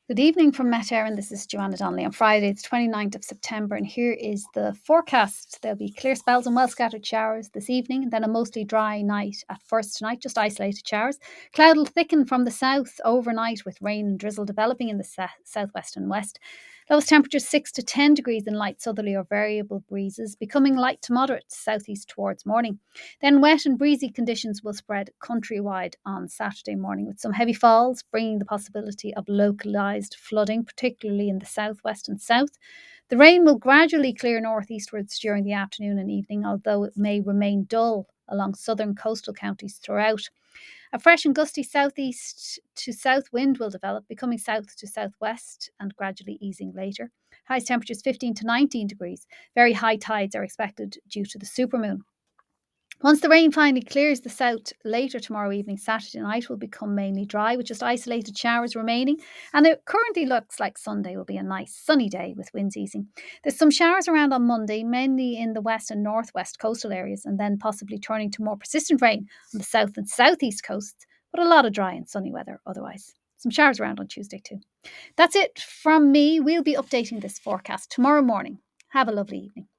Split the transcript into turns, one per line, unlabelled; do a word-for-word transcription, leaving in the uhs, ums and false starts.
Good evening from Met Éireann. This is Joanna Donnelly on Friday, it's twenty-ninth of September, and here is the forecast. There'll be clear spells and well scattered showers this evening, and then a mostly dry night at first tonight, just isolated showers. Cloud will thicken from the south overnight with rain and drizzle developing in the sa- southwest and west. Lowest temperatures six to ten degrees in light southerly or variable breezes, becoming light to moderate southeast towards morning. Then wet and breezy conditions will spread countrywide on Saturday morning with some heavy falls, bringing the possibility of localised flooding, particularly in the southwest and south. The rain will gradually clear northeastwards during the afternoon and evening, although it may remain dull along southern coastal counties throughout. A fresh and gusty southeast to south wind will develop, becoming south to southwest and gradually easing later. Highest temperatures fifteen to nineteen degrees. Very high tides are expected due to the supermoon. Once the rain finally clears the south later tomorrow evening, Saturday night will become mainly dry with just isolated showers remaining. And it currently looks like Sunday will be a nice sunny day with winds easing. There's some showers around on Monday, mainly in the west and northwest coastal areas, and then possibly turning to more persistent rain on the south and southeast coasts, but a lot of dry and sunny weather otherwise. Some showers around on Tuesday too. That's it from me. We'll be updating this forecast tomorrow morning. Have a lovely evening.